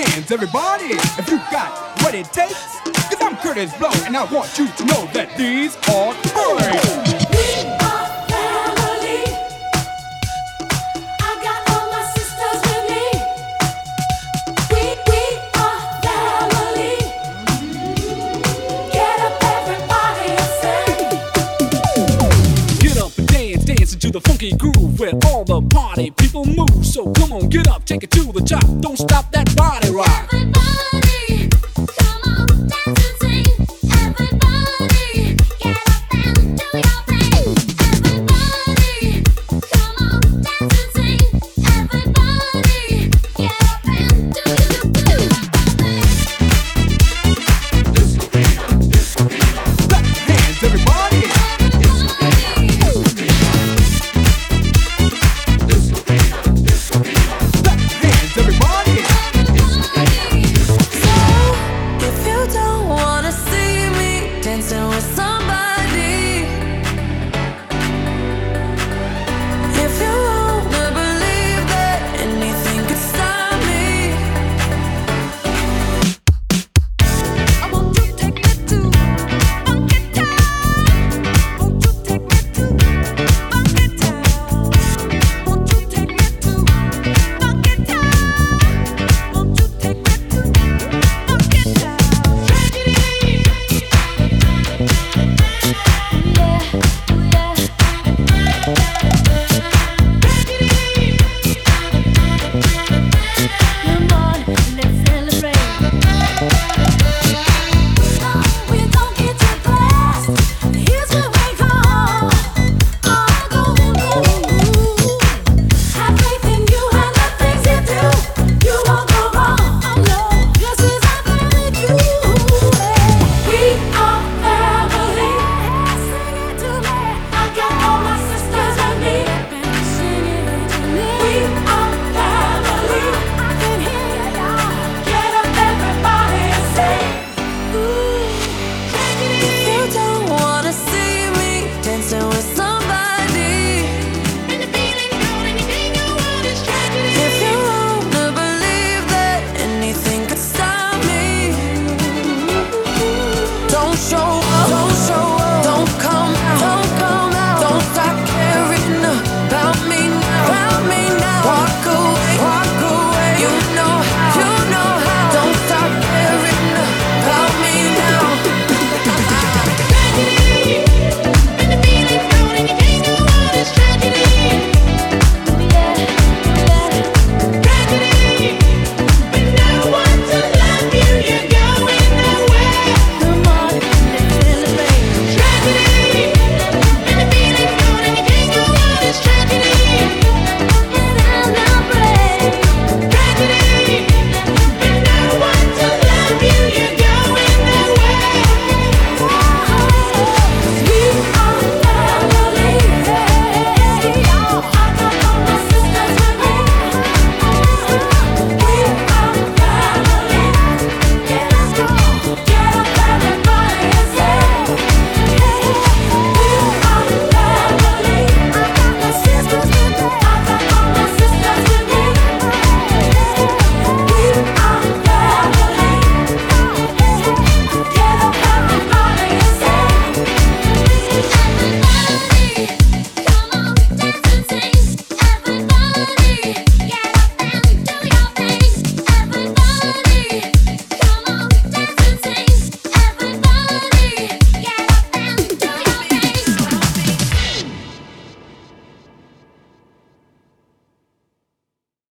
hands, everybody, if you got what it takes. Cause I'm Curtis Blow, and I want you to know that these are great. We are family. I got all my sisters with me. We are family. Get up, everybody, and sing. Get up and dance, dance into the funky groove where all the party people move. So come on, get up, take it to the top. Don't stop that body rock. Everybody